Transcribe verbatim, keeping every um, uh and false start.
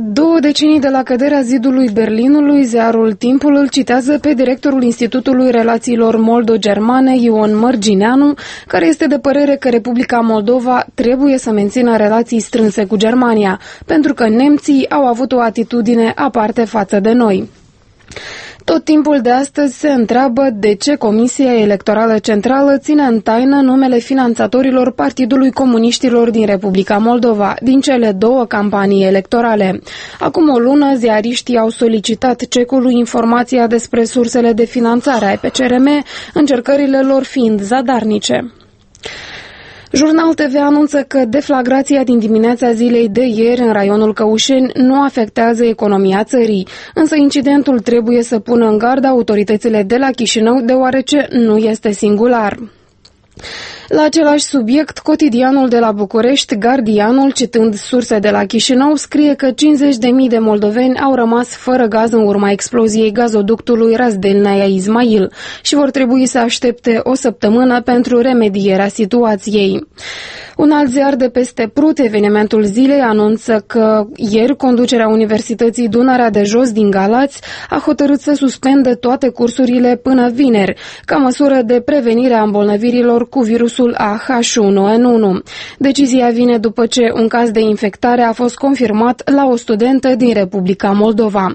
două decenii de la căderea zidului Berlinului, ziarul Timpul îl citează pe directorul Institutului Relațiilor Moldo-Germane, Ion Mărgineanu, care este de părere că Republica Moldova trebuie să mențină relații strânse cu Germania, pentru că nemții au avut o atitudine aparte față de noi. Tot timpul de astăzi se întreabă de ce Comisia Electorală Centrală ține în taină numele finanțatorilor Partidului Comuniștilor din Republica Moldova, din cele două campanii electorale. Acum o lună, ziariștii au solicitat cecului informația despre sursele de finanțare ai P C R M, încercările lor fiind zadarnice. Jurnal T V anunță că deflagrația din dimineața zilei de ieri în raionul Căușeni nu afectează economia țării, însă incidentul trebuie să pună în gardă autoritățile de la Chișinău, deoarece nu este singular. La același subiect, cotidianul de la București, Gardianul, citând surse de la Chișinău, scrie că cincizeci de mii de moldoveni au rămas fără gaz în urma exploziei gazoductului Razdelnaia Izmail și vor trebui să aștepte o săptămână pentru remedierea situației. Un alt ziar de peste Prut, Evenimentul Zilei, anunță că ieri conducerea Universității Dunărea de Jos din Galați a hotărât să suspende toate cursurile până vineri, ca măsură de prevenire a îmbolnăvirilor cu virusul A H unu N unu. Decizia vine după ce un caz de infectare a fost confirmat la o studentă din Republica Moldova.